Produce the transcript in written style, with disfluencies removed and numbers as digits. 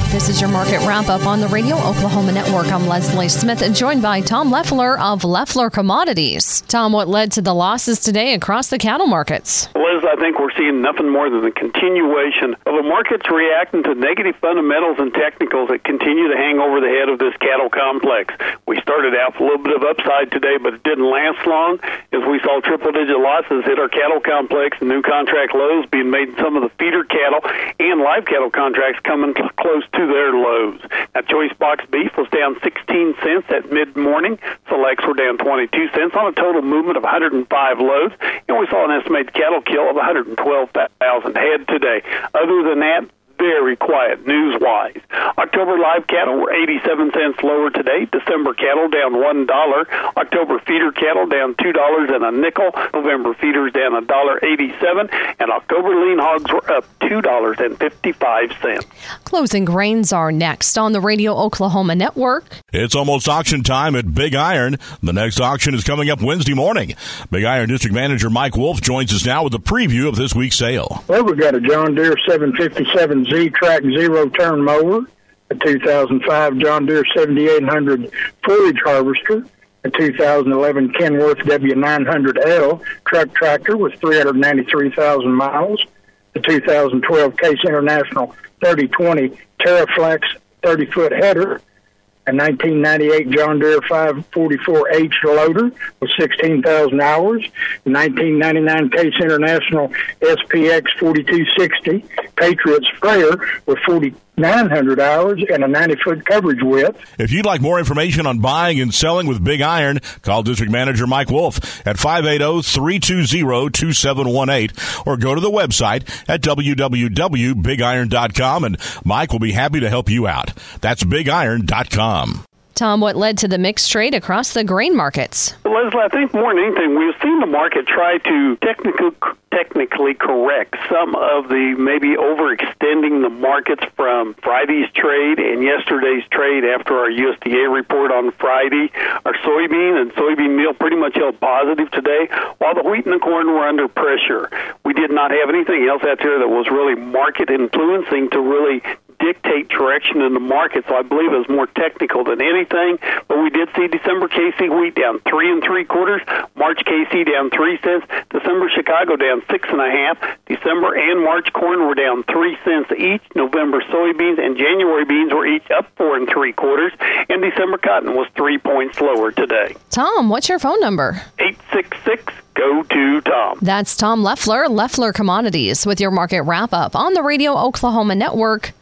This is your market wrap-up on the Radio Oklahoma Network. I'm Leslie Smith, joined by Tom Leffler of Leffler Commodities. Tom, what led to the losses today across the cattle markets? Liz, I think we're seeing nothing more than the continuation of a market's reacting to negative fundamentals and technicals that continue to hang over the head of this cattle complex. We started out with a little bit of upside today, but it didn't last long as we saw triple-digit losses hit our cattle complex and new contract lows being made in some of the feeder cattle and live cattle contracts coming close to their lows. Now, choice box beef was down 16 cents at mid-morning. Selects were down 22 cents on a total movement of 105 loads. And we saw an estimated cattle kill of 112,000 head today. Other than that, very quiet news-wise. October live cattle were 87 cents lower today. December cattle down $1. October feeder cattle down $2 and a nickel. November feeders down $1.87. And October lean hogs were up $2.55. Closing grains are next on the Radio Oklahoma Network. It's almost auction time at Big Iron. The next auction is coming up Wednesday morning. Big Iron District Manager Mike Wolf joins us now with a preview of this week's sale. Well, we've got a John Deere 757 Z-Track zero-turn mower, a 2005 John Deere 7800 forage harvester, a 2011 Kenworth W900L truck tractor with 393,000 miles, the 2012 Case International 3020 TerraFlex 30-foot header, a 1998 John Deere 544H loader with 16,000 hours, a 1999 Case International SPX 4260 Patriot sprayer with 4,900 hours and a 90-foot coverage width. If you'd like more information on buying and selling with Big Iron, call District Manager Mike Wolf at 580-320-2718 or go to the website at www.bigiron.com, and Mike will be happy to help you out. That's bigiron.com. Tom, what led to the mixed trade across the grain markets? Leslie, I think more than anything, we've seen the market try to technically correct some of the maybe overextending the markets from Friday's trade and yesterday's trade after our USDA report on Friday. Our soybean and soybean meal pretty much held positive today, while the wheat and the corn were under pressure. We did not have anything else out there that was really market influencing to really dictate direction in the market, so I believe it was more technical than anything. But we did see December KC wheat down 3 3/4, March KC down 3 cents, December Chicago down 6.5, December and March corn were down 3 cents each, November soybeans and January beans were each up 4 3/4, and December cotton was 3 points lower today. Tom, what's your phone number? 866-GO-TO-TOM. That's Tom Leffler, Leffler Commodities, with your market wrap-up on the Radio Oklahoma Network.